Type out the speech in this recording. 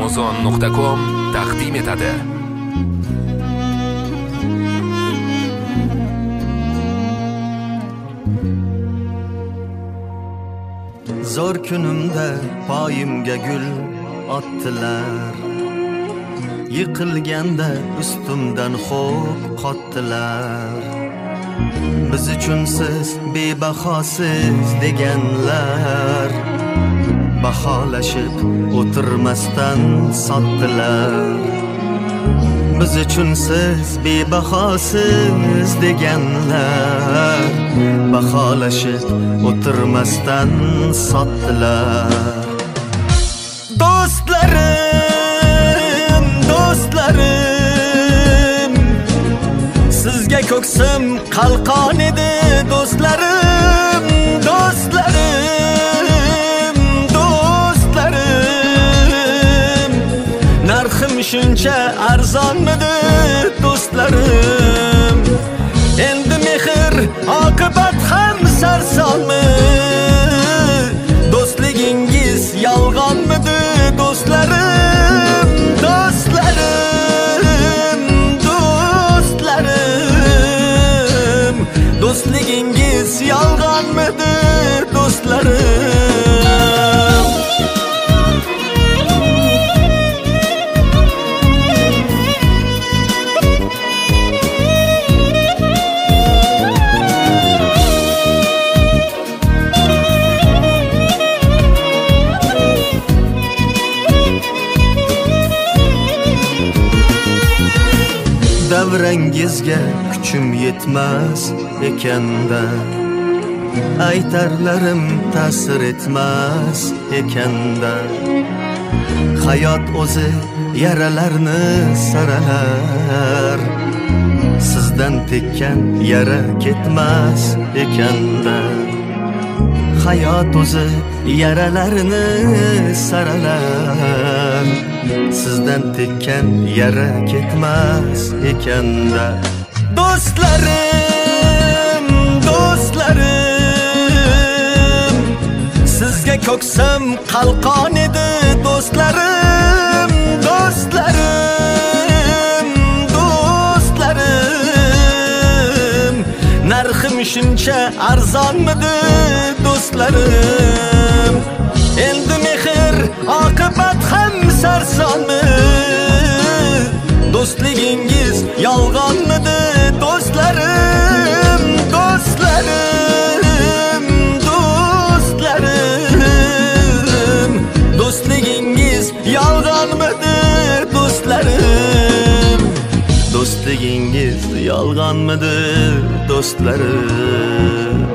Amazon.com taqdim etadi. Zor kunimda poyimga gul otdilar, yiqilganda ustimdan xo'p qotdilar. Biz uchun siz bebahosiz deganlar, baholashib o'tirmasdan sotdilar. Biz uchun siz bebahosiz deganlar, baholashib o'tirmasdan sotdilar. Do'stlarim, do'stlarim, sizga ko'ksim qalqon edi. Do'stlarim, do'stlarim, do'stlarim, narxim shuncha arzonmidi? Do'stlarim, endi mehr oqibat ham sarsonmi? Do'stligingiz yolg'onmidi? Do'stlarim, do'stlarim, do'stlarim, do'stligingiz yolg'onmidi? Do'stlarim, davrangizga kuchim yetmas ekanda, aytarlarim ta'sir etmas ekanda. Hayot o'zi yaralarni saralar, sizdan tekkan yara ketmas ekanda. Hayot o'zi yaralarni saralar, sizdan tekkan yara ketmas ekanda. Do'stlarim, do'stlarim, sizga ko'ksim qalqon edi. Do'stlarim, do'stlarim, do'stlarim, narxim shuncha arzonmidi? Do'stlarim, endi mehr oqibat ham sarsonmi? Do'stligingiz yolg'onmidi? Do'stlarim, do'stlarim, do'stlarim, do'stligingiz yolg'onmidi? Do'stlarim, do'stligingiz yolg'onmidi? Do'stlarim.